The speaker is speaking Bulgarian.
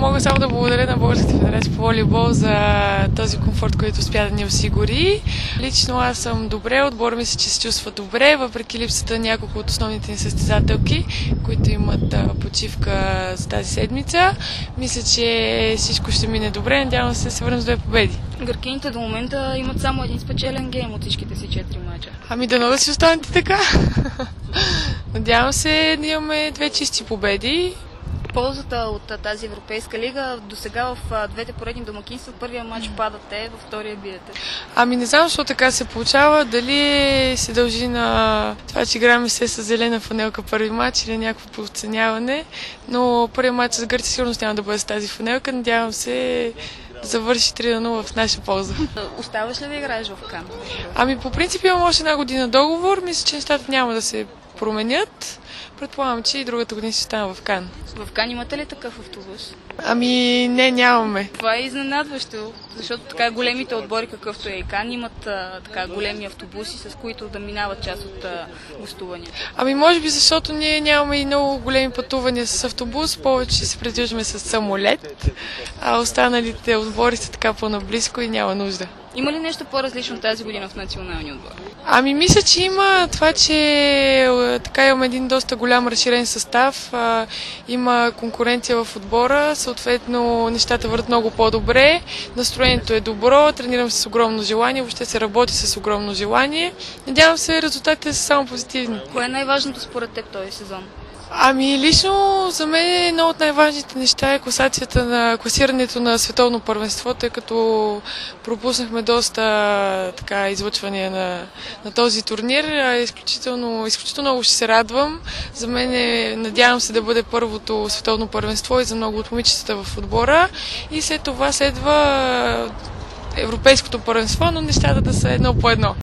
мога само да благодаря на Българската федерация по волейбол за този комфорт, който успя да ни осигури. Лично аз съм добре, отбор мисля, че се чувства добре, въпреки липсата на няколко от основните ни състезателки, които имат почивка за тази седмица. Мисля, че всичко ще мине добре, надявам се да се върнем с 2 победи. Гъркините до момента имат само един спечелен гейм от всичките си 4 мача. Ами дано да си останете така. Надявам се да имаме 2 чисти победи. Ползата от тази Европейска лига до сега в двете поредни домакинства, в първия матч падате, във втория биете. Ами не знам, защо така се получава. Дали се дължи на това, че играем с зелена фанелка първи матч или някакво подценяване, но първият матч с Гърция сигурно няма да бъде с тази фанелка. Надявам се да завърши 3-0 в наша полза. Оставаш ли да играеш в Кан? Ами по принцип имам още 1 година договор. Мисля, че нещата няма да се променят. Предполагам, че и другата година ще стана в Кан. В Кан имате ли такъв автобус? Ами не, нямаме. Това е изненадващо, защото така големите отбори, какъвто е и Кан, имат така големи автобуси, с които да минават част от гостувания. Ами може би защото ние нямаме и много големи пътувания с автобус, повече се придвижваме с самолет, а останалите отбори са така по-наблизко и няма нужда. Има ли нещо по-различно тази година в националния отбор? Ами мисля, че има това, че така имаме един доста голям разширен състав, има конкуренция в отбора, съответно нещата върват много по-добре, настроението е добро, тренирам с огромно желание, въобще се работи с огромно желание. Надявам се, резултатите са само позитивни. Кое е най-важното според теб този сезон? Ами лично за мен едно от най-важните неща е класирането на световно първенство, тъй като пропуснахме доста така излъчвания на този турнир. Изключително много ще се радвам. За мен надявам се да бъде първото световно първенство и за много от момичетата в отбора. И след това следва европейското първенство, но нещата да са едно по едно.